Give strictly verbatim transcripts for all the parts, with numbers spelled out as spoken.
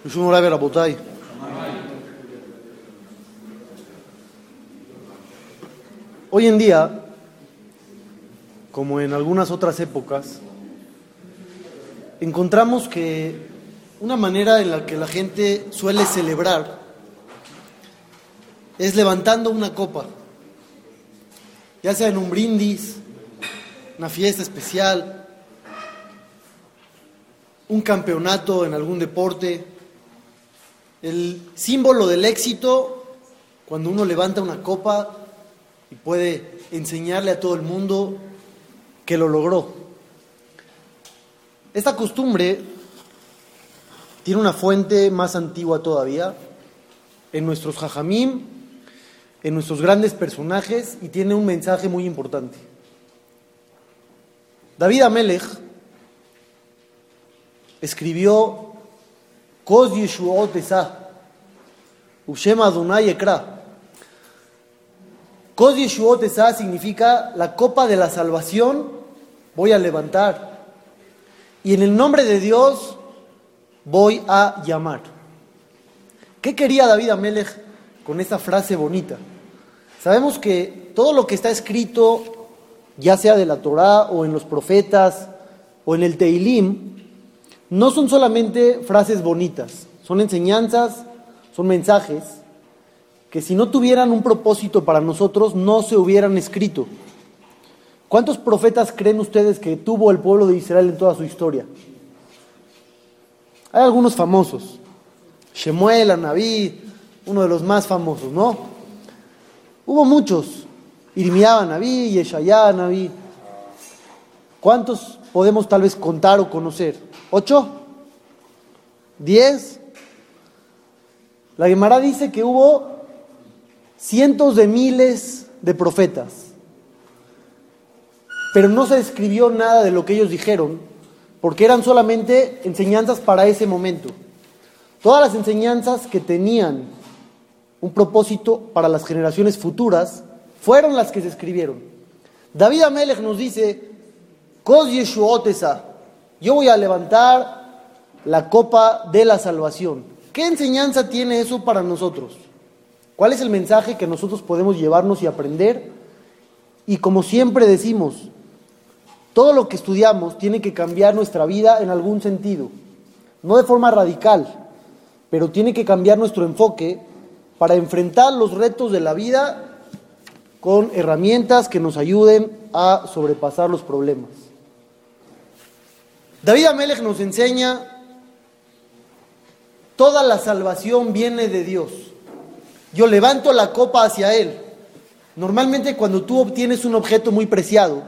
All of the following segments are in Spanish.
Mishum Moray Rabotay. Hoy en día, como en algunas otras épocas, encontramos que una manera en la que la gente suele celebrar es levantando una copa, ya sea en un brindis, una fiesta especial, un campeonato en algún deporte. El símbolo del éxito, cuando uno levanta una copa y puede enseñarle a todo el mundo que lo logró. Esta costumbre tiene una fuente más antigua todavía, en nuestros jajamim, en nuestros grandes personajes, y tiene un mensaje muy importante. David Amelech escribió Kos Yeshuot Esah, Ushem Adonai Ekra. Kos Yeshuot Esah significa la copa de la salvación voy a levantar, y en el nombre de Dios voy a llamar. ¿Qué quería David Amelech con esta frase bonita? Sabemos que todo lo que está escrito, ya sea de la Torá o en los profetas o en el Teilim, no son solamente frases bonitas, son enseñanzas, son mensajes que si no tuvieran un propósito para nosotros no se hubieran escrito. ¿Cuántos profetas creen ustedes que tuvo el pueblo de Israel en toda su historia? Hay algunos famosos, Shemuel, Anabí, uno de los más famosos, ¿no? Hubo muchos, Irmía Anabí, Yeshayá Anabí. ¿Cuántos podemos tal vez contar o conocer? ¿Ocho? ¿Diez? La Gemara dice que hubo cientos de miles de profetas, pero no se escribió nada de lo que ellos dijeron, porque eran solamente enseñanzas para ese momento. Todas las enseñanzas que tenían un propósito para las generaciones futuras fueron las que se escribieron. David Amelech nos dice, Kos Yeshuot Esah, yo voy a levantar la copa de la salvación. ¿Qué enseñanza tiene eso para nosotros? ¿Cuál es el mensaje que nosotros podemos llevarnos y aprender? Y como siempre decimos, todo lo que estudiamos tiene que cambiar nuestra vida en algún sentido, no de forma radical, pero tiene que cambiar nuestro enfoque para enfrentar los retos de la vida con herramientas que nos ayuden a sobrepasar los problemas. David Amelech nos enseña, toda la salvación viene de Dios. Yo levanto la copa hacia Él. Normalmente cuando tú obtienes un objeto muy preciado,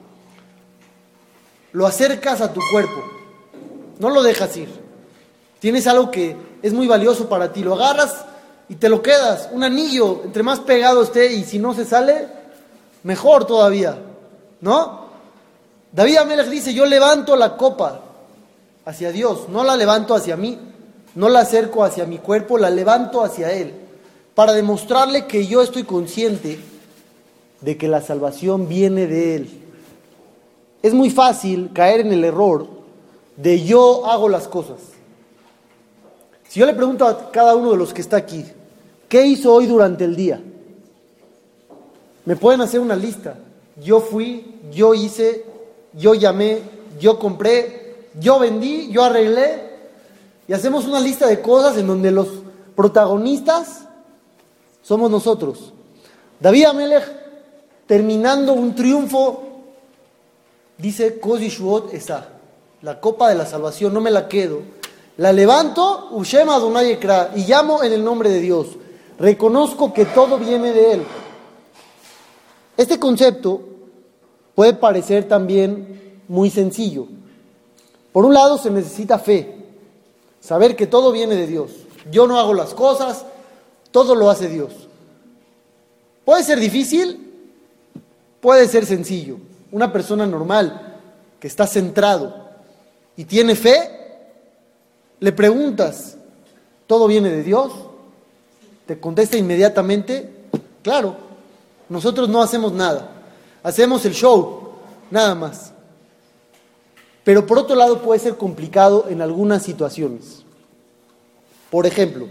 lo acercas a tu cuerpo, no lo dejas ir. Tienes algo que es muy valioso para ti, lo agarras y te lo quedas. Un anillo, entre más pegado esté y si no se sale, mejor todavía, ¿no? David Amelech dice, yo levanto la copa hacia Dios, no la levanto hacia mí, no la acerco hacia mi cuerpo, la levanto hacia Él, para demostrarle que yo estoy consciente de que la salvación viene de Él. Es muy fácil caer en el error de yo hago las cosas. Si yo le pregunto a cada uno de los que está aquí, ¿qué hizo hoy durante el día? Me pueden hacer una lista. Yo fui, yo hice, yo llamé, yo compré, yo vendí, yo arreglé. Y hacemos una lista de cosas en donde los protagonistas somos nosotros. David Amelech, terminando un triunfo, dice, Kos Yeshuot Esah, la copa de la salvación, no me la quedo. La levanto, Ushem Adonai Ekra, y llamo en el nombre de Dios. Reconozco que todo viene de Él. Este concepto puede parecer también muy sencillo. Por un lado se necesita fe, saber que todo viene de Dios. Yo no hago las cosas, todo lo hace Dios. Puede ser difícil, puede ser sencillo. Una persona normal que está centrado y tiene fe, le preguntas, ¿todo viene de Dios? Te contesta inmediatamente, claro, nosotros no hacemos nada, hacemos el show, nada más. Pero por otro lado puede ser complicado en algunas situaciones. Por ejemplo,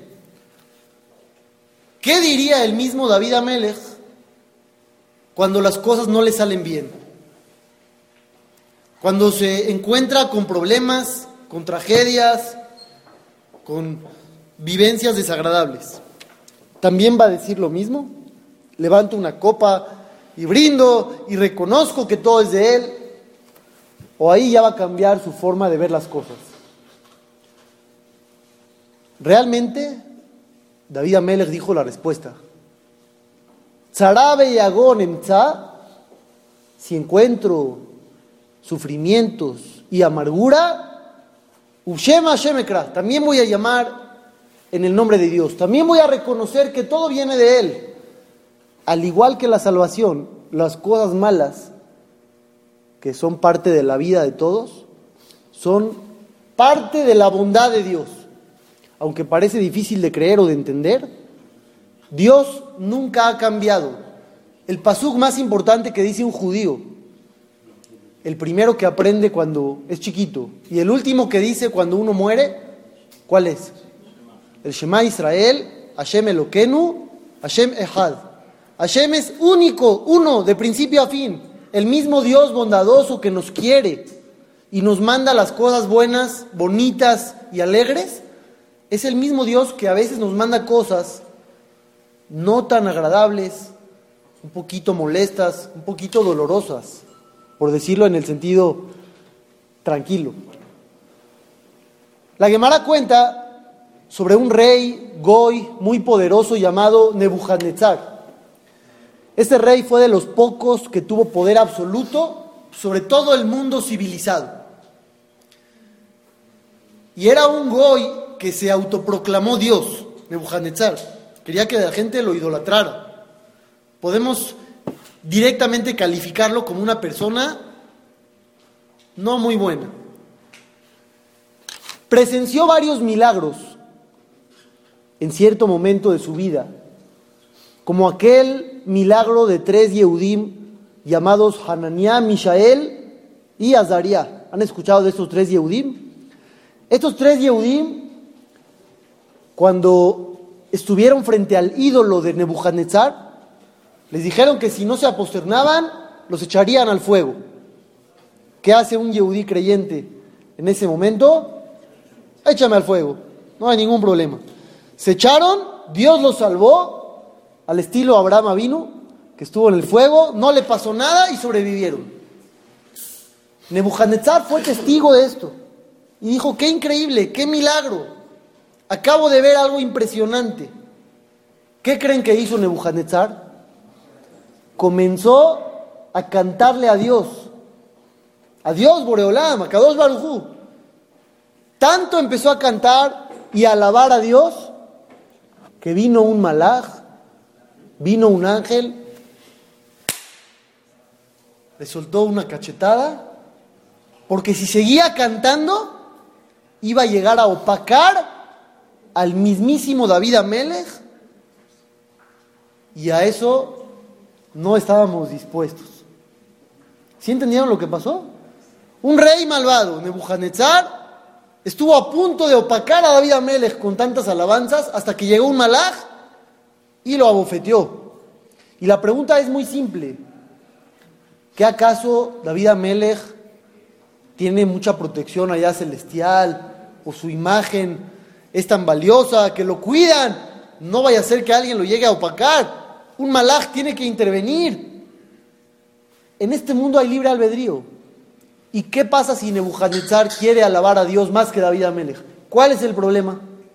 ¿qué diría el mismo David Amelech cuando las cosas no le salen bien? Cuando se encuentra con problemas, con tragedias, con vivencias desagradables. ¿También va a decir lo mismo? Levanto una copa y brindo y reconozco que todo es de Él. ¿O ahí ya va a cambiar su forma de ver las cosas? Realmente, David Amelech dijo la respuesta. Tzarabe yagón emtza, si encuentro sufrimientos y amargura, Ushem Hashem ekra, también voy a llamar en el nombre de Dios. También voy a reconocer que todo viene de Él. Al igual que la salvación, las cosas malas, que son parte de la vida de todos, son parte de la bondad de Dios. Aunque parece difícil de creer o de entender, Dios nunca ha cambiado. El pasuk más importante que dice un judío, el primero que aprende cuando es chiquito y el último que dice cuando uno muere, ¿cuál es? El Shema Israel, Hashem Eloquenu, Hashem Echad. Hashem es único, uno, de principio a fin. El mismo Dios bondadoso que nos quiere y nos manda las cosas buenas, bonitas y alegres, es el mismo Dios que a veces nos manda cosas no tan agradables, un poquito molestas, un poquito dolorosas, por decirlo en el sentido tranquilo. La Gemara cuenta sobre un rey goy muy poderoso llamado Nebuchadnezzar. Este rey fue de los pocos que tuvo poder absoluto sobre todo el mundo civilizado. Y era un goy que se autoproclamó Dios, Nebuchadnezzar. Quería que la gente lo idolatrara. Podemos directamente calificarlo como una persona no muy buena. Presenció varios milagros en cierto momento de su vida, como aquel milagro de tres Yehudim llamados Hananiah, Mishael y Azariah. ¿Han escuchado de estos tres Yehudim? Estos tres Yehudim, cuando estuvieron frente al ídolo de Nebuchadnezzar, les dijeron que si no se aposternaban, los echarían al fuego. ¿Qué hace un Yehudí creyente en ese momento? Échame al fuego, no hay ningún problema. Se echaron, Dios los salvó, al estilo Abraham Avinu, que estuvo en el fuego, no le pasó nada y sobrevivieron. Nebuchadnezzar fue testigo de esto y dijo, qué increíble, qué milagro, acabo de ver algo impresionante. ¿Qué creen que hizo Nebuchadnezzar? Comenzó a cantarle a Dios, a Dios Boreolam, a Kadosh Baruj Hu. Tanto empezó a cantar y a alabar a Dios que vino un malaj, vino un ángel, le soltó una cachetada, porque si seguía cantando iba a llegar a opacar al mismísimo David Amelech, y a eso no estábamos dispuestos. ¿Sí entendieron lo que pasó? Un rey malvado, Nebuchadnezzar, estuvo a punto de opacar a David Amelech con tantas alabanzas hasta que llegó un malaj y lo abofeteó. Y la pregunta es muy simple. ¿Qué acaso David Amelech tiene mucha protección allá celestial? ¿O su imagen es tan valiosa que lo cuidan? No vaya a ser que alguien lo llegue a opacar. Un malaj tiene que intervenir. En este mundo hay libre albedrío. ¿Y qué pasa si Nebuchadnezzar quiere alabar a Dios más que David Amelech? ¿Cuál es el problema?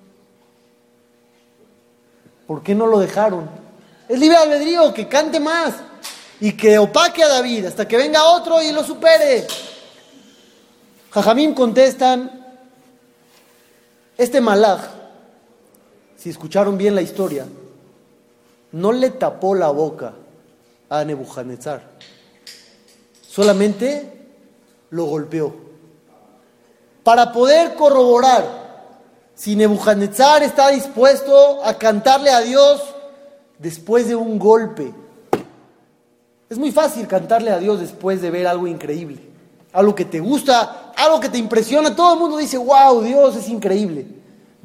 ¿Por qué no lo dejaron? Es libre albedrío, que cante más y que opaque a David hasta que venga otro y lo supere. Jajamim contestan, este malaj, si escucharon bien la historia, no le tapó la boca a Nebuchadnezzar, solamente lo golpeó. Para poder corroborar si Nebuchadnezzar está dispuesto a cantarle a Dios después de un golpe. Es muy fácil cantarle a Dios después de ver algo increíble, algo que te gusta, algo que te impresiona. Todo el mundo dice, wow, Dios es increíble.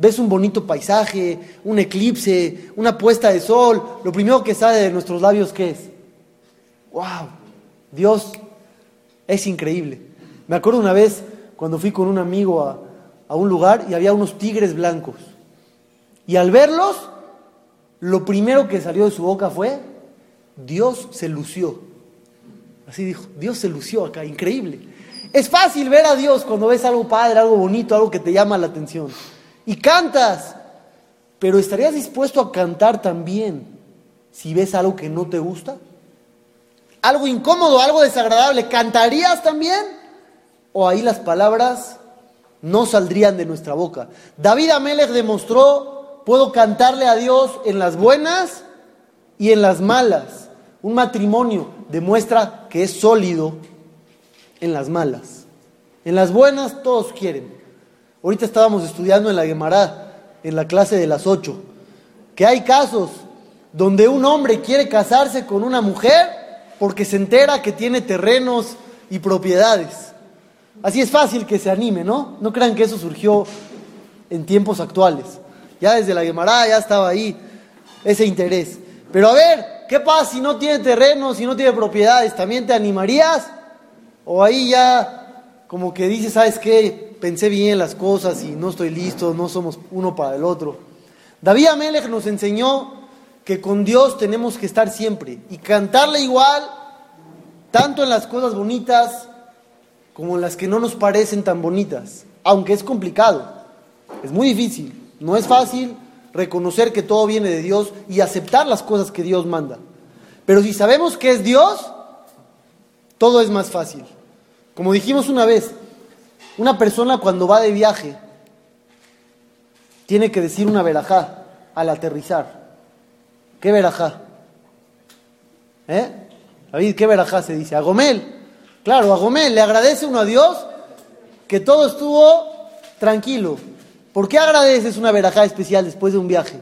ves un bonito paisaje, un eclipse, una puesta de sol, lo primero que sale de nuestros labios, ¿qué es? ¡Wow! Dios es increíble. Me acuerdo una vez cuando fui con un amigo a, a un lugar y había unos tigres blancos. Y al verlos, lo primero que salió de su boca fue, Dios se lució. Así dijo, Dios se lució acá, increíble. Es fácil ver a Dios cuando ves algo padre, algo bonito, algo que te llama la atención. Y cantas, pero ¿estarías dispuesto a cantar también si ves algo que no te gusta? Algo incómodo, algo desagradable, ¿cantarías también? ¿O ahí las palabras no saldrían de nuestra boca? David Amelech demostró, puedo cantarle a Dios en las buenas y en las malas. Un matrimonio demuestra que es sólido en las malas. En las buenas todos quieren. Ahorita estábamos estudiando en la Guemará, en la clase de las ocho, que hay casos donde un hombre quiere casarse con una mujer porque se entera que tiene terrenos y propiedades. Así es fácil que se anime, ¿no? No crean que eso surgió en tiempos actuales. Ya desde la Guemará ya estaba ahí ese interés. Pero a ver, ¿qué pasa si no tiene terrenos, si no tiene propiedades? ¿También te animarías? O ahí ya como que dices, ¿sabes qué? Pensé bien las cosas y no estoy listo, no somos uno para el otro. David Amelech nos enseñó que con Dios tenemos que estar siempre y cantarle igual, tanto en las cosas bonitas como en las que no nos parecen tan bonitas, aunque es complicado, es muy difícil, no es fácil reconocer que todo viene de Dios y aceptar las cosas que Dios manda. Pero si sabemos que es Dios, todo es más fácil. Como dijimos una vez, una persona cuando va de viaje tiene que decir una verajá al aterrizar. ¿Qué verajá? ¿Eh? David, ¿qué verajá se dice? A Gomel. Claro, a Gomel le agradece uno a Dios que todo estuvo tranquilo. ¿Por qué agradeces una verajá especial después de un viaje?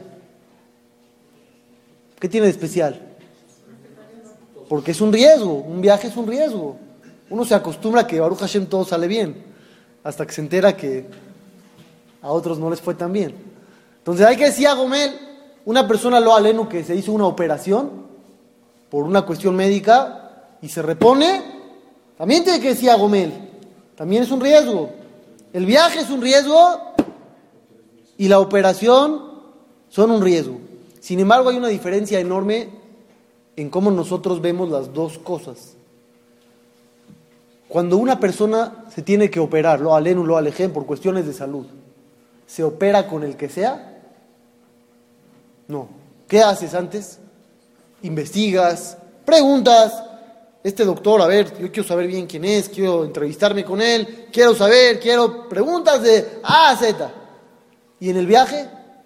¿Qué tiene de especial? Porque es un riesgo, un viaje es un riesgo. Uno se acostumbra a que Baruch Hashem todo sale bien, hasta que se entera que a otros no les fue tan bien. Entonces hay que decir a Gomel, una persona lo aleno que se hizo una operación por una cuestión médica y se repone, también tiene que decir a Gomel, también es un riesgo. El viaje es un riesgo y la operación son un riesgo. Sin embargo, hay una diferencia enorme en cómo nosotros vemos las dos cosas. Cuando una persona se tiene que operar, lo alenu, lo alejen, por cuestiones de salud, ¿se opera con el que sea? No. ¿Qué haces antes? Investigas, preguntas. Este doctor, a ver, yo quiero saber bien quién es, quiero entrevistarme con él, quiero saber, quiero preguntas de A a Z. ¿Y en el viaje?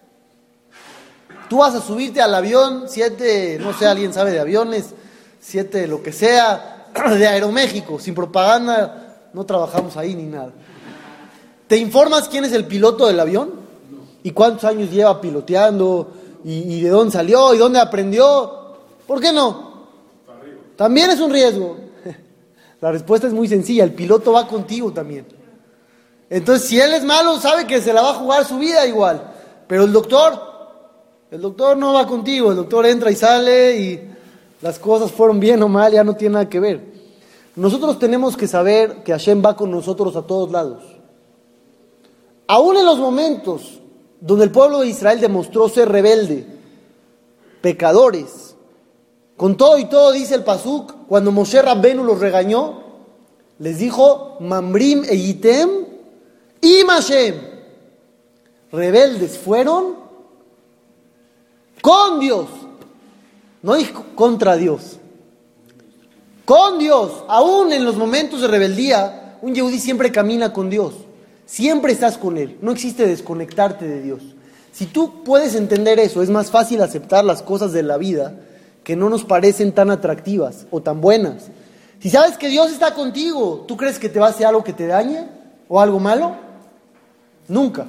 Tú vas a subirte al avión, siete, no sé, alguien sabe de aviones, siete, lo que sea, de Aeroméxico, sin propaganda, no trabajamos ahí ni nada. ¿Te informas quién es el piloto del avión? ¿Y cuántos años lleva piloteando? ¿Y, y de dónde salió? ¿Y dónde aprendió? ¿Por qué no? También es un riesgo. La respuesta es muy sencilla, el piloto va contigo también. Entonces, si él es malo, sabe que se la va a jugar su vida igual. Pero el doctor, el doctor no va contigo, el doctor entra y sale y las cosas fueron bien o mal, ya no tiene nada que ver. Nosotros tenemos que saber que Hashem va con nosotros a todos lados. Aún en los momentos donde el pueblo de Israel demostró ser rebelde, pecadores, con todo y todo dice el Pasuk, cuando Moshe Rabbenu los regañó, les dijo, Mamrim e Yitem y Hashem, rebeldes fueron con Dios. No dijo contra Dios. Con Dios. Aún en los momentos de rebeldía, un yehudí siempre camina con Dios. Siempre estás con Él. No existe desconectarte de Dios. Si tú puedes entender eso, es más fácil aceptar las cosas de la vida que no nos parecen tan atractivas o tan buenas. Si sabes que Dios está contigo, ¿tú crees que te va a hacer algo que te dañe o algo malo? Nunca.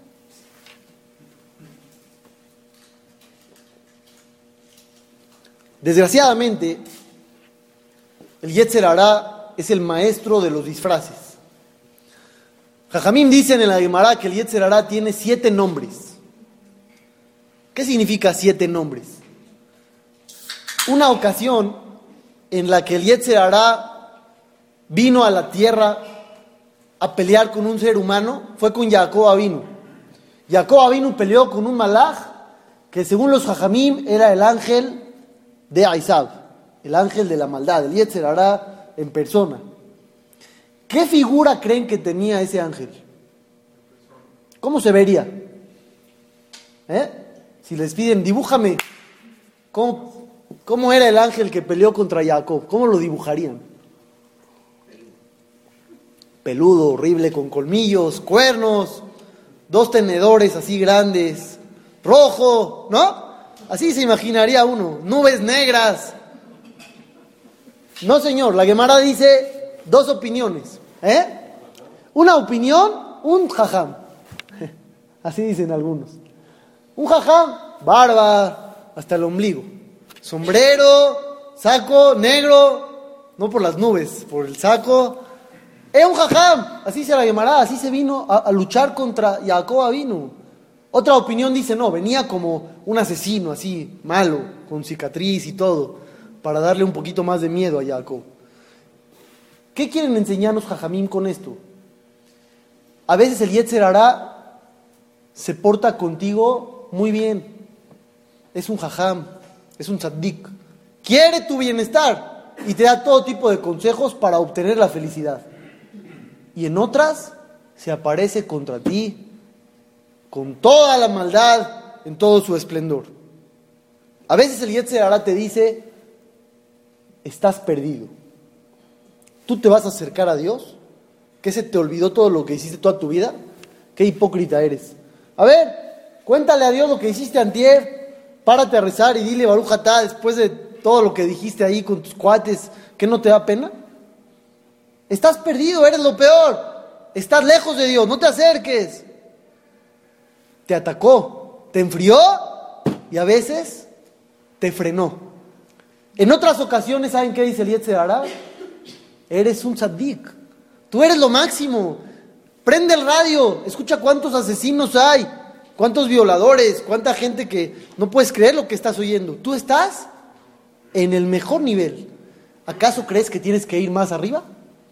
Desgraciadamente, el Yetzer Hará es el maestro de los disfraces. Jajamim dicen en la Gemara que el Yetzer Hará tiene siete nombres. ¿Qué significa siete nombres? Una ocasión en la que el Yetzer Hará vino a la tierra a pelear con un ser humano fue con Jacob Avinu. Jacob Avinu peleó con un malaj que según los Jajamim era el ángel de Aizab, el ángel de la maldad, el Yetzer Hará en persona. ¿Qué figura creen que tenía ese ángel? ¿Cómo se vería? ¿Eh? Si les piden, dibújame, ¿cómo, cómo era el ángel que peleó contra Jacob? ¿Cómo lo dibujarían? Peludo, horrible, con colmillos, cuernos, dos tenedores así grandes, rojo, ¿no? Así se imaginaría uno, nubes negras. No, señor, la Gemara dice dos opiniones, ¿eh? Una opinión, un jajam. Así dicen algunos. Un jajam, barba hasta el ombligo, sombrero, saco negro, no por las nubes, por el saco. Es un jajam, así se la llamará, así se vino a, a luchar contra Jacob Avinu. Otra opinión dice, no, venía como un asesino así, malo, con cicatriz y todo, para darle un poquito más de miedo a Jacob. ¿Qué quieren enseñarnos Jajamim con esto? A veces el Yetzer Hará se porta contigo muy bien. Es un jajam, es un tzaddik. Quiere tu bienestar y te da todo tipo de consejos para obtener la felicidad. Y en otras se aparece contra ti con toda la maldad en todo su esplendor. A veces el Yetzer Hará te dice, estás perdido. ¿Tú te vas a acercar a Dios? ¿Qué se te olvidó todo lo que hiciste toda tu vida? ¿Qué hipócrita eres? A ver, cuéntale a Dios lo que hiciste antier, párate a rezar y dile Baruj Atá después de todo lo que dijiste ahí con tus cuates, ¿qué no te da pena? Estás perdido, eres lo peor, estás lejos de Dios, no te acerques. Te atacó, te enfrió y a veces te frenó. En otras ocasiones, ¿saben qué dice el Yetzer Hará? Eres un tzaddik, tú eres lo máximo. Prende el radio, escucha cuántos asesinos hay, cuántos violadores, cuánta gente que no puedes creer lo que estás oyendo. Tú estás en el mejor nivel. ¿Acaso crees que tienes que ir más arriba?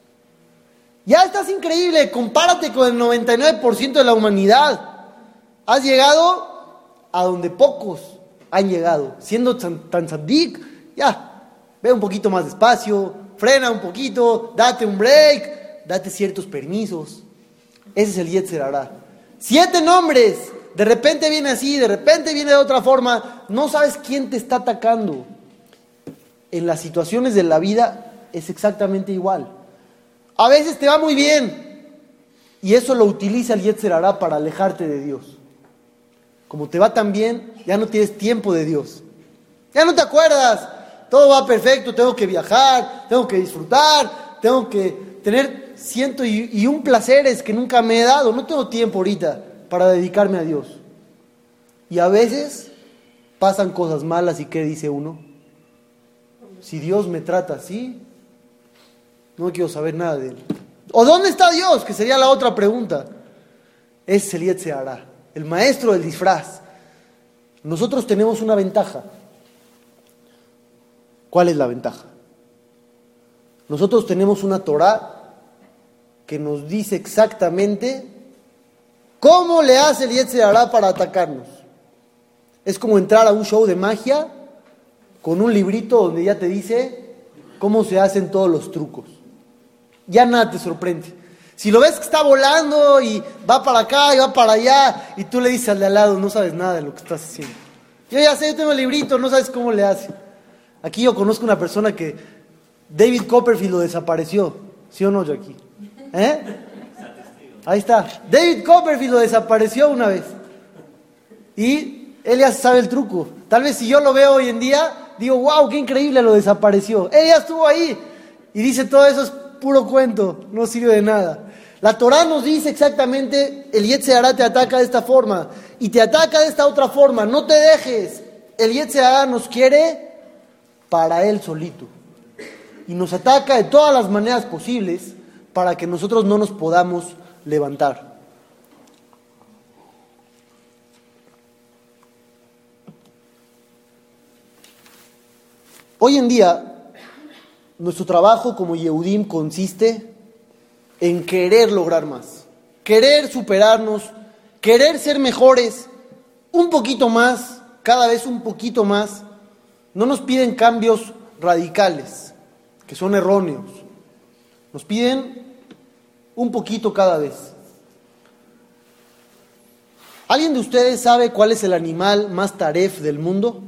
Ya estás increíble, compárate con el noventa y nueve por ciento de la humanidad. Has llegado a donde pocos han llegado. Siendo tan, tan tzaddik, ya, ve un poquito más despacio, frena un poquito, date un break, date ciertos permisos. Ese es el Yetzer Hará. Siete nombres, de repente viene así, de repente viene de otra forma, no sabes quién te está atacando. En las situaciones de la vida es exactamente igual. A veces te va muy bien y eso lo utiliza el Yetzer Hará para alejarte de Dios. Como te va tan bien, ya no tienes tiempo de Dios. Ya no te acuerdas, todo va perfecto, tengo que viajar, tengo que disfrutar, tengo que tener ciento y, y un placeres que nunca me he dado, no tengo tiempo ahorita para dedicarme a Dios. Y a veces pasan cosas malas y ¿qué dice uno? Si Dios me trata así, no quiero saber nada de Él. ¿O dónde está Dios? Que sería la otra pregunta. Es el Yetzer Hará, el maestro del disfraz. Nosotros tenemos una ventaja. ¿Cuál es la ventaja? Nosotros tenemos una Torá que nos dice exactamente cómo le hace el Yetzer Hará para atacarnos. Es como entrar a un show de magia con un librito donde ya te dice cómo se hacen todos los trucos. Ya nada te sorprende. Si lo ves que está volando y va para acá y va para allá y tú le dices al de al lado, no sabes nada de lo que estás haciendo. Yo ya sé, yo tengo el librito, no sabes cómo le hace. Aquí yo conozco una persona que David Copperfield lo desapareció. ¿Sí o no, Jackie? ¿Eh? Ahí está. David Copperfield lo desapareció una vez. Y él ya sabe el truco. Tal vez si yo lo veo hoy en día, digo, wow, qué increíble, lo desapareció. Él ya estuvo ahí. Y dice, todo eso es puro cuento, no sirve de nada. La Torá nos dice exactamente, el Yetzer Hará te ataca de esta forma. Y te ataca de esta otra forma. No te dejes. El Yetzer Hará nos quiere para él solito. Y nos ataca de todas las maneras posibles para que nosotros no nos podamos levantar. Hoy en día, nuestro trabajo como Yehudim consiste en querer lograr más, querer superarnos, querer ser mejores, un poquito más, cada vez un poquito más. No nos piden cambios radicales, que son erróneos. Nos piden un poquito cada vez. ¿Alguien de ustedes sabe cuál es el animal más taref del mundo?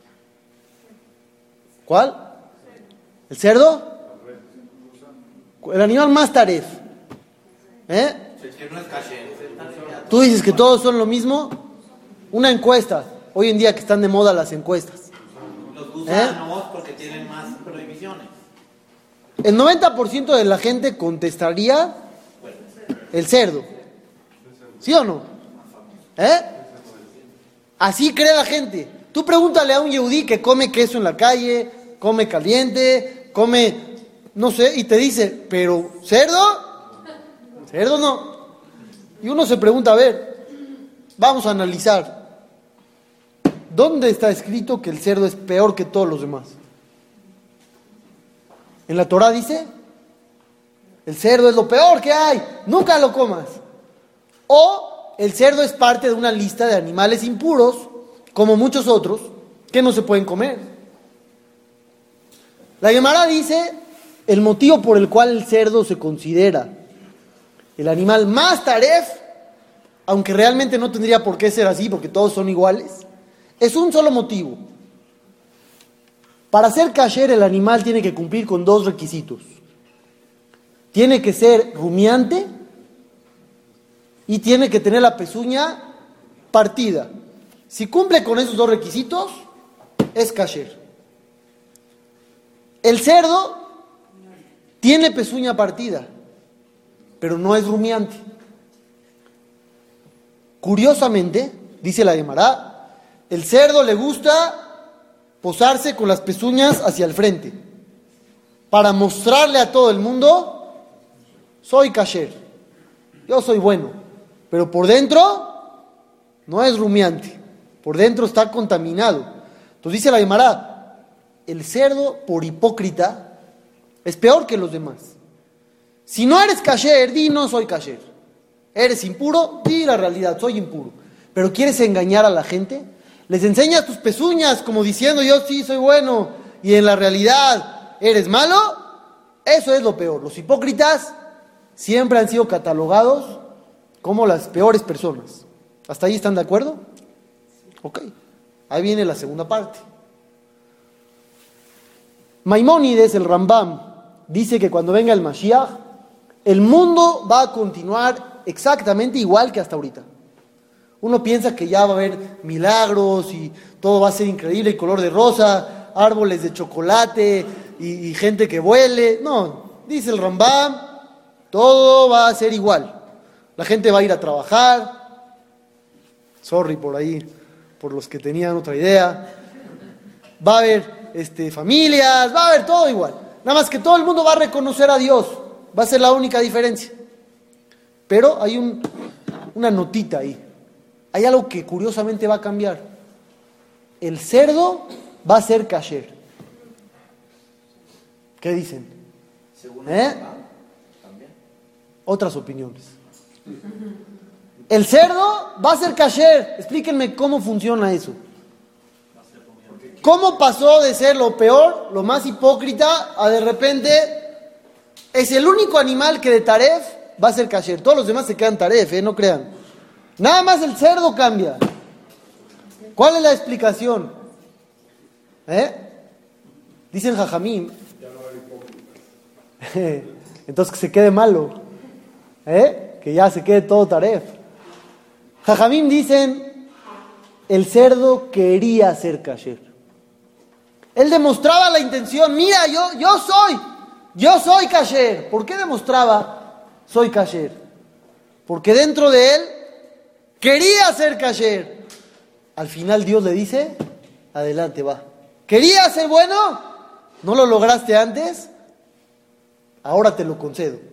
¿Cuál? ¿El cerdo? El animal más taref. ¿Eh? ¿Tú dices que todos son lo mismo? Una encuesta. Hoy en día que están de moda las encuestas. Los gusanos, ¿eh? Porque tienen más prohibiciones. El noventa por ciento de la gente contestaría el cerdo. ¿Sí o no? ¿Eh? Así cree la gente. Tú pregúntale a un yehudí que come queso en la calle, come caliente, come, no sé, y te dice, ¿pero cerdo? Cerdo no. Y uno se pregunta, a ver, vamos a analizar. ¿Dónde está escrito que el cerdo es peor que todos los demás? ¿En la Torá dice? El cerdo es lo peor que hay, nunca lo comas. O el cerdo es parte de una lista de animales impuros, como muchos otros, que no se pueden comer. La Gemara dice el motivo por el cual el cerdo se considera el animal más taref, aunque realmente no tendría por qué ser así, porque todos son iguales, es un solo motivo. Para ser kasher, el animal tiene que cumplir con dos requisitos. Tiene que ser rumiante y tiene que tener la pezuña partida. Si cumple con esos dos requisitos, es kasher. El cerdo tiene pezuña partida, pero no es rumiante. Curiosamente, dice la Gemara, el cerdo le gusta posarse con las pezuñas hacia el frente para mostrarle a todo el mundo, soy kasher, yo soy bueno, pero por dentro no es rumiante, por dentro está contaminado. Entonces dice la Gemara, el cerdo por hipócrita es peor que los demás. Si no eres kasher, di no soy kasher. Eres impuro, di la realidad, soy impuro. Pero quieres engañar a la gente, les enseñas tus pezuñas como diciendo yo sí soy bueno y en la realidad eres malo. Eso es lo peor. Los hipócritas siempre han sido catalogados como las peores personas. ¿Hasta ahí están de acuerdo? Ok, ahí viene la segunda parte. Maimónides, el Rambam, dice que cuando venga el Mashiach, el mundo va a continuar exactamente igual que hasta ahorita. Uno piensa que ya va a haber milagros y todo va a ser increíble y color de rosa, árboles de chocolate y, y gente que vuele. No, dice el Rambam, todo va a ser igual. La gente va a ir a trabajar. Sorry por ahí, por los que tenían otra idea. Va a haber este, familias, va a haber todo igual. Nada más que todo el mundo va a reconocer a Dios. Va a ser la única diferencia. Pero hay un, una notita ahí. Hay algo que curiosamente va a cambiar. El cerdo va a ser kasher. ¿Qué dicen? ¿Eh? Otras opiniones. El cerdo va a ser kasher. Explíquenme cómo funciona eso. ¿Cómo pasó de ser lo peor, lo más hipócrita, a de repente es el único animal que de taref va a ser kasher? Todos los demás se quedan taref, ¿eh? No crean. Nada más el cerdo cambia. ¿Cuál es la explicación? ¿Eh? Dicen Jajamim. Entonces que se quede malo. ¿Eh? Que ya se quede todo taref. Jajamim dicen, el cerdo quería ser kasher. Él demostraba la intención, mira, yo, yo soy, yo soy kasher. ¿Por qué demostraba soy kasher? Porque dentro de él quería ser kasher. Al final Dios le dice, adelante, va. ¿Querías ser bueno? ¿No lo lograste antes? Ahora te lo concedo.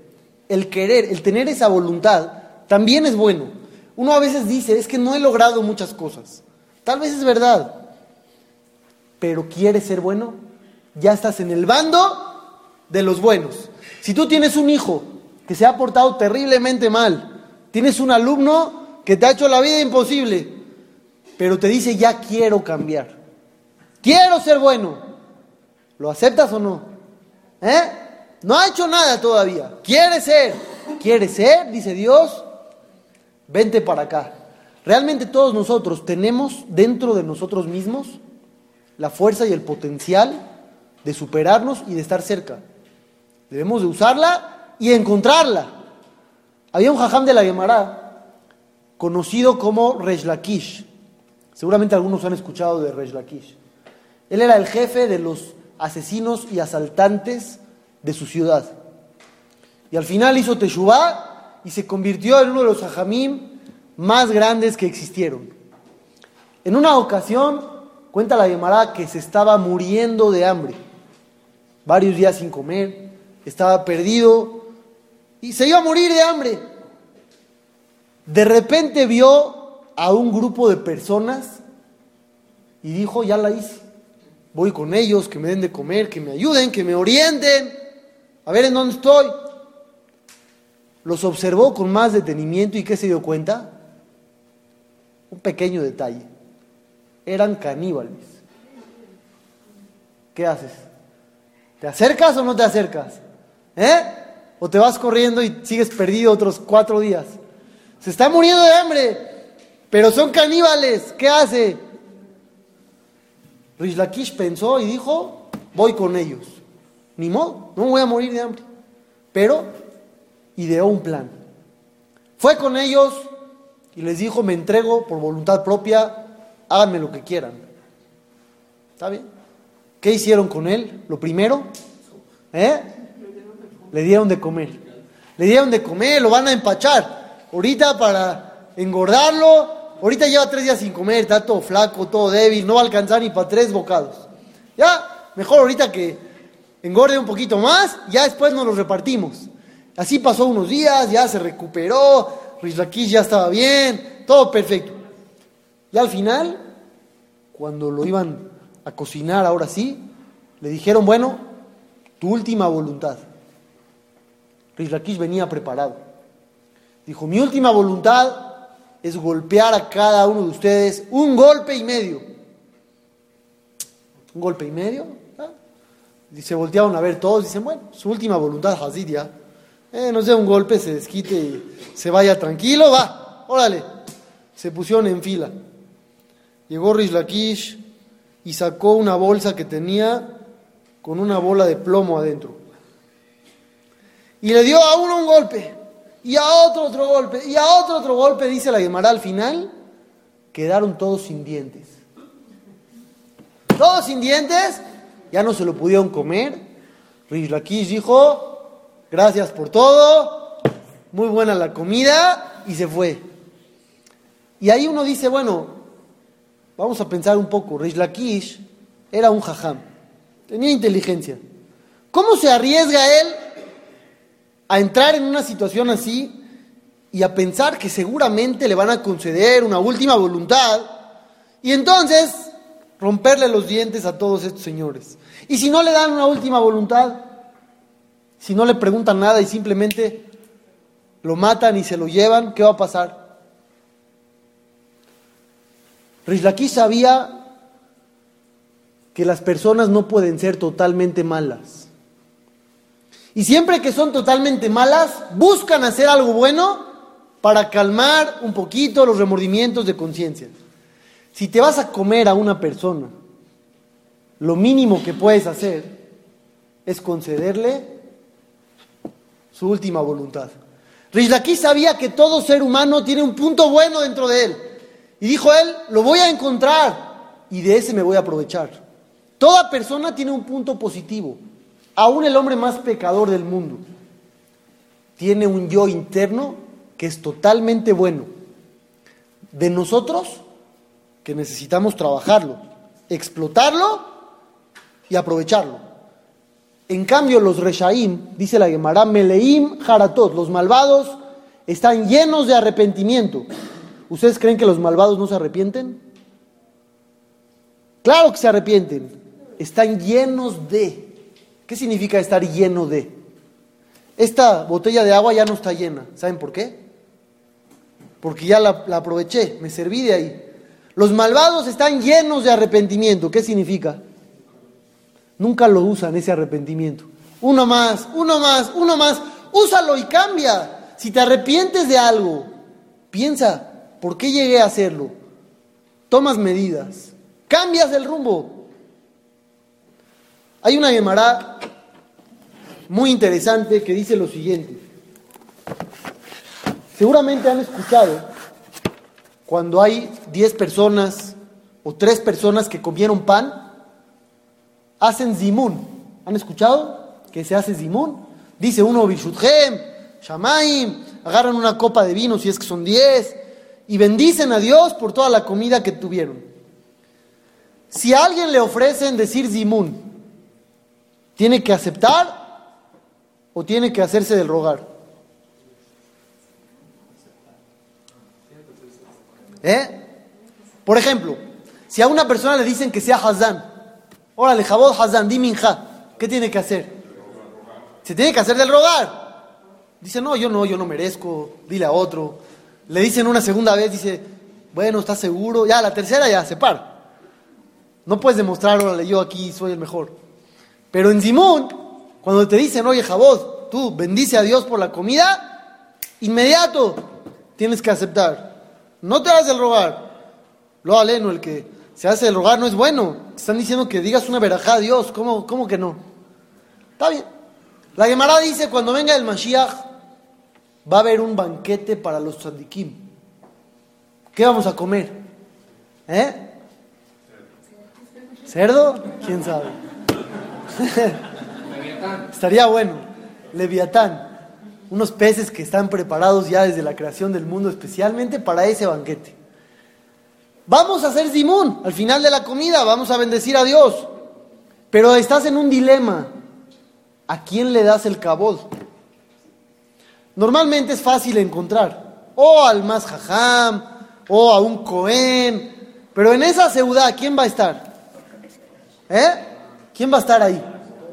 el querer, el tener esa voluntad, también es bueno. Uno a veces dice, es que no he logrado muchas cosas. Tal vez es verdad, pero ¿quieres ser bueno? Ya estás en el bando de los buenos. Si tú tienes un hijo que se ha portado terriblemente mal, tienes un alumno que te ha hecho la vida imposible, pero te dice, ya quiero cambiar, quiero ser bueno, ¿lo aceptas o no? ¿Eh? No ha hecho nada todavía, quiere ser, quiere ser, dice Dios, vente para acá. Realmente todos nosotros tenemos dentro de nosotros mismos la fuerza y el potencial de superarnos y de estar cerca. Debemos de usarla y encontrarla. Había un jajam de la Gemara conocido como Reish Lakish. Seguramente algunos han escuchado de Reish Lakish. Él era el jefe de los asesinos y asaltantes de su ciudad. Y al final hizo teshuvá y se convirtió en uno de los jajamim más grandes que existieron. En una ocasión, cuenta la Gemara que se estaba muriendo de hambre. Varios días sin comer, estaba perdido y se iba a morir de hambre. De repente vio a un grupo de personas y dijo, ya la hice. Voy con ellos, que me den de comer, que me ayuden, que me orienten, a ver en dónde estoy. Los observó con más detenimiento y ¿qué se dio cuenta? Un pequeño detalle. Eran caníbales. ¿Qué haces? ¿Te acercas o no te acercas? ¿Eh? ¿O te vas corriendo y sigues perdido otros cuatro días? Se está muriendo de hambre, pero son caníbales. ¿Qué hace? Reish Lakish pensó y dijo, voy con ellos. Ni modo, no me voy a morir de hambre. Pero ideó un plan. Fue con ellos y les dijo, me entrego por voluntad propia, háganme lo que quieran. ¿Está bien? ¿Qué hicieron con él? Lo primero, ¿eh? Le dieron de comer. Le dieron de comer, lo van a empachar. Ahorita para engordarlo, ahorita lleva tres días sin comer, está todo flaco, todo débil, no va a alcanzar ni para tres bocados. Ya, mejor ahorita que engorde un poquito más, ya después nos los repartimos. Así pasó unos días, ya se recuperó, Reish Lakish ya estaba bien, todo perfecto. Y al final, cuando lo iban a cocinar, ahora sí, le dijeron, bueno, tu última voluntad. Reish Lakish venía preparado. Dijo, mi última voluntad es golpear a cada uno de ustedes un golpe y medio. ¿Un golpe y medio? ¿Ah? Y se voltearon a ver todos, dicen, bueno, su última voluntad, Hazid ya. Eh, no sé, un golpe, se desquite y se vaya tranquilo, va, órale. Se pusieron en fila. Llegó Reish Lakish y sacó una bolsa que tenía con una bola de plomo adentro. Y le dio a uno un golpe, y a otro otro golpe, y a otro otro golpe, dice la Gemara, al final quedaron todos sin dientes. Todos sin dientes, ya no se lo pudieron comer. Reish Lakish dijo, gracias por todo, muy buena la comida, y se fue. Y ahí uno dice, bueno, vamos a pensar un poco. Reish Lakish era un jajam, tenía inteligencia. ¿Cómo se arriesga él a entrar en una situación así y a pensar que seguramente le van a conceder una última voluntad y entonces romperle los dientes a todos estos señores? Y si no le dan una última voluntad, si no le preguntan nada y simplemente lo matan y se lo llevan, ¿qué va a pasar? Reish Lakish sabía que las personas no pueden ser totalmente malas. Y siempre que son totalmente malas, buscan hacer algo bueno para calmar un poquito los remordimientos de conciencia. Si te vas a comer a una persona, lo mínimo que puedes hacer es concederle su última voluntad. Reish Lakish sabía que todo ser humano tiene un punto bueno dentro de él. Y dijo él, lo voy a encontrar y de ese me voy a aprovechar. Toda persona tiene un punto positivo. Aún el hombre más pecador del mundo tiene un yo interno que es totalmente bueno. De nosotros, que necesitamos trabajarlo, explotarlo y aprovecharlo. En cambio, los reshaim, dice la Gemara, meleim haratot, los malvados están llenos de arrepentimiento. ¿Ustedes creen que los malvados no se arrepienten? Claro que se arrepienten. Están llenos de. ¿Qué significa estar lleno de? Esta botella de agua ya no está llena. ¿Saben por qué? Porque ya la, la aproveché, me serví de ahí. Los malvados están llenos de arrepentimiento. ¿Qué significa? Nunca lo usan ese arrepentimiento. Uno más, uno más, uno más. Úsalo y cambia. Si te arrepientes de algo, piensa, ¿por qué llegué a hacerlo? Tomas medidas. Cambias el rumbo. Hay una Gemara muy interesante que dice lo siguiente. Seguramente han escuchado cuando hay diez personas o tres personas que comieron pan, hacen zimun. ¿Han escuchado que se hace zimun? Dice uno, Bishuthem, Shamaim, agarran una copa de vino si es que son diez y bendicen a Dios por toda la comida que tuvieron. Si a alguien le ofrecen decir zimun, ¿tiene que aceptar o tiene que hacerse del rogar? ¿Eh? Por ejemplo, si a una persona le dicen que sea Hazán, órale, Jabod Hazán, di minja, ¿qué tiene que hacer? Se tiene que hacer del rogar. Dice, no, yo no, yo no merezco, dile a otro. Le dicen una segunda vez, dice, bueno, ¿estás seguro? Ya, la tercera ya, se para. No puedes demostrar, órale, yo aquí soy el mejor. Pero en Zimun, cuando te dicen, oye, Jabod, tú bendice a Dios por la comida, inmediato tienes que aceptar. No te hagas el rogar. Lo aleno, el que se hace el rogar no es bueno. Están diciendo que digas una verajá a Dios. ¿Cómo, cómo que no? Está bien. La Gemara dice, cuando venga el Mashiach, va a haber un banquete para los tzadikim. ¿Qué vamos a comer? ¿Eh? ¿Cerdo? ¿Quién sabe? Estaría bueno. Leviatán. Unos peces que están preparados ya desde la creación del mundo especialmente para ese banquete. Vamos a hacer zimun al final de la comida, vamos a bendecir a Dios. Pero estás en un dilema. ¿A quién le das el kabod? Normalmente es fácil encontrar o al más jajam o a un cohen, pero en esa seudá, ¿quién va a estar? ¿Eh? ¿Quién va a estar ahí?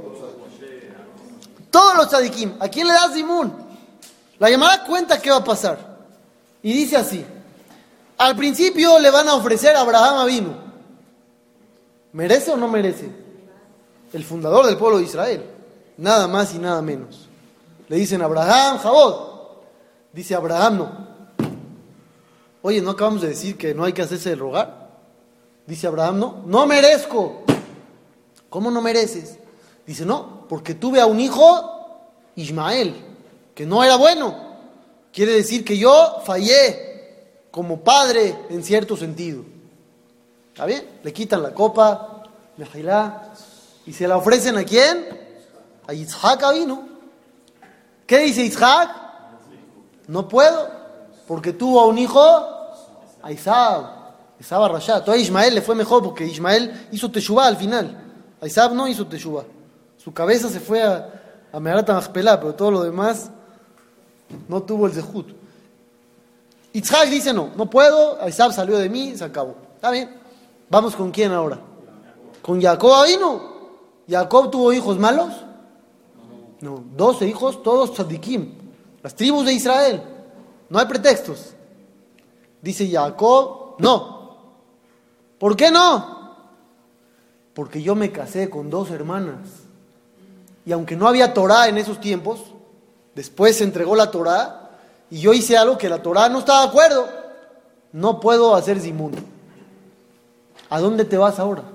Todos los tzadikim. ¿A quién le das zimun? La Gemara cuenta qué va a pasar. Y dice así. Al principio le van a ofrecer a Abraham Avinu. ¿Merece o no merece? El fundador del pueblo de Israel. Nada más y nada menos. Le dicen a Abraham, Jabod. Dice Abraham, no. Oye, ¿no acabamos de decir que no hay que hacerse del rogar? Dice Abraham, no. No merezco. ¿Cómo no mereces? Dice, no, porque tuve a un hijo, Ismael, que no era bueno. Quiere decir que yo fallé como padre en cierto sentido. ¿Está bien? Le quitan la copa, mejilá, y se la ofrecen ¿a quién? A Yitzhak vino. ¿Qué dice Yitzhak? No puedo, porque tuvo a un hijo, a Isab, Isab Rashá. Todavía a Ismael le fue mejor porque Ismael hizo teshuvá al final. A Isab no hizo teshuvá. Su cabeza se fue a, a Meharat HaMachpelah, pero todo lo demás no tuvo el zehut. Yitzhak dice no, no puedo, Isab salió de mí, se acabó. Está bien, vamos con quién ahora. ¿Con Jacob vino? ¿Jacob tuvo hijos malos? No, doce hijos, todos tzadikim, las tribus de Israel. No hay pretextos. Dice Jacob, no. ¿Por qué no? Porque yo me casé con dos hermanas. Y aunque no había Torah en esos tiempos, después se entregó la Torah y yo hice algo que la Torah no estaba de acuerdo. No puedo hacer zimun. ¿A dónde te vas ahora?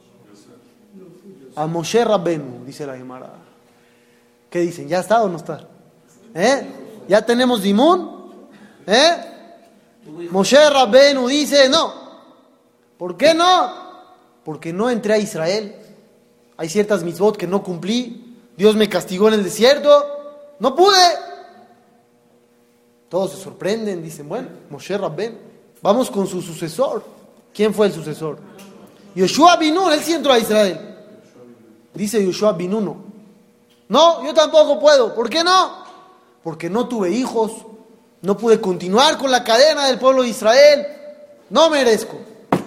A Moshe Rabbenu, dice la Gemara. ¿Qué dicen? ¿Ya está o no está? ¿Eh? ¿Ya tenemos zimun? ¿Eh? Moshe Rabbenu dice no. ¿Por qué no? Porque no entré a Israel. Hay ciertas mitzvot que no cumplí. Dios me castigó en el desierto. No pude. Todos se sorprenden. Dicen, bueno, Moshe Rabben, vamos con su sucesor. ¿Quién fue el sucesor? Yoshua bin Nun, él sí entró a Israel. Dice Yoshua bin Nun, no. No, yo tampoco puedo. ¿Por qué no? Porque no tuve hijos, no pude continuar con la cadena del pueblo de Israel, no merezco.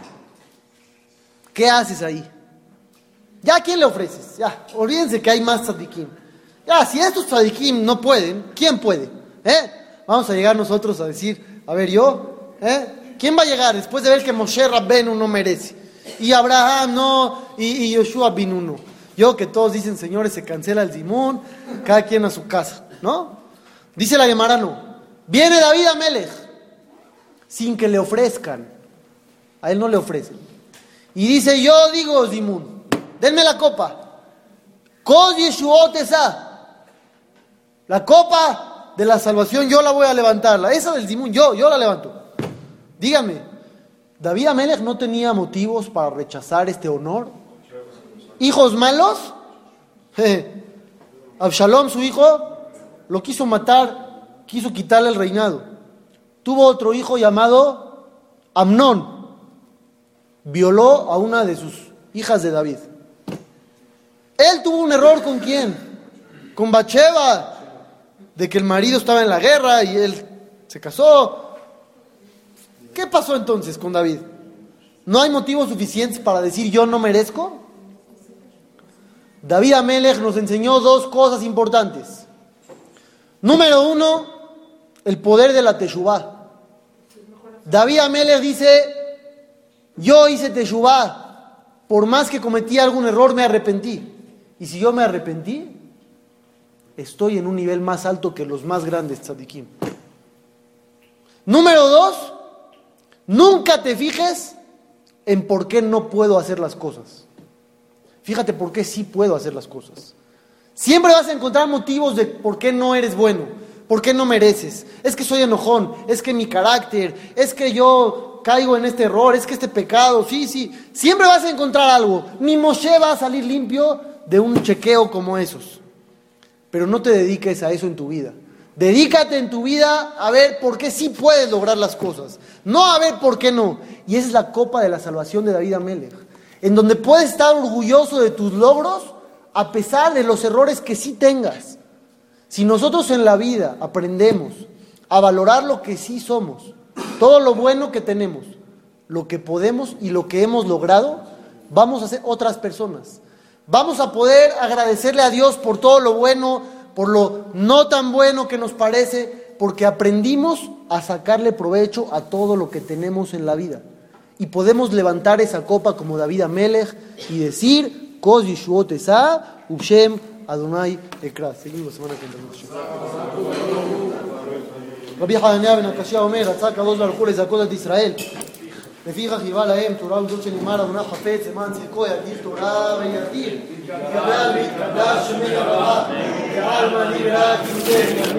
¿Qué haces ahí? ¿Ya a quién le ofreces? Ya, olvídense que hay más tzadikim. Ya, si estos tzadikim no pueden, ¿quién puede? ¿Eh? Vamos a llegar nosotros a decir, a ver, yo, ¿eh? ¿Quién va a llegar después de ver que Moshe Rabbenu no merece? Y Abraham no, y, y Yoshua bin uno. Yo que todos dicen, señores, se cancela el Zimún, cada quien a su casa, ¿no? Dice la Gemara, no. Viene David Amelech, sin que le ofrezcan. A él no le ofrecen. Y dice, yo digo, Zimún, denme la copa. Kos Yeshuot Esa. La copa de la salvación yo la voy a levantarla. Esa del Zimún, yo, yo la levanto. Dígame, ¿David Amelech no tenía motivos para rechazar este honor? ¿Hijos malos? Eh, Absalom, su hijo, lo quiso matar, quiso quitarle el reinado. Tuvo otro hijo llamado Amnón. Violó a una de sus hijas de David. Él tuvo un error ¿con quién? Con Bathsheba, de que el marido estaba en la guerra y él se casó. ¿Qué pasó entonces con David? ¿No hay motivos suficientes para decir yo no merezco? David Amelech nos enseñó dos cosas importantes. Número uno, el poder de la teshuvá. David Amelech dice, yo hice teshuvá, por más que cometí algún error me arrepentí. Y si yo me arrepentí, estoy en un nivel más alto que los más grandes tzadikim. Número dos, nunca te fijes en por qué no puedo hacer las cosas. Fíjate por qué sí puedo hacer las cosas. Siempre vas a encontrar motivos de por qué no eres bueno, por qué no mereces. Es que soy enojón, es que mi carácter, es que yo caigo en este error, es que este pecado, sí, sí. Siempre vas a encontrar algo. Ni Moshe va a salir limpio de un chequeo como esos. Pero no te dediques a eso en tu vida. Dedícate en tu vida a ver por qué sí puedes lograr las cosas, no a ver por qué no. Y esa es la copa de la salvación de David Amelech, en donde puedes estar orgulloso de tus logros a pesar de los errores que sí tengas. Si nosotros en la vida aprendemos a valorar lo que sí somos, todo lo bueno que tenemos, lo que podemos y lo que hemos logrado, vamos a ser otras personas. Vamos a poder agradecerle a Dios por todo lo bueno, por lo no tan bueno que nos parece, porque aprendimos a sacarle provecho a todo lo que tenemos en la vida. Y podemos levantar esa copa como David Amelech y decir, Kos Yeshuot Esa, Ubshem Adonai Ekra. Seguimos la semana que viene. Rabbi Hanania ben Akashia Omer, Atzak Kadosh Baruch Hu lezakot et Israel. לפיכך היווה להם תורה וזאת שנאמר אדוני חפץ למען צדקו יגדיל תורה וירדיר. יקבל ויתקדש שמי הרעה, ועל מה נברא כמותך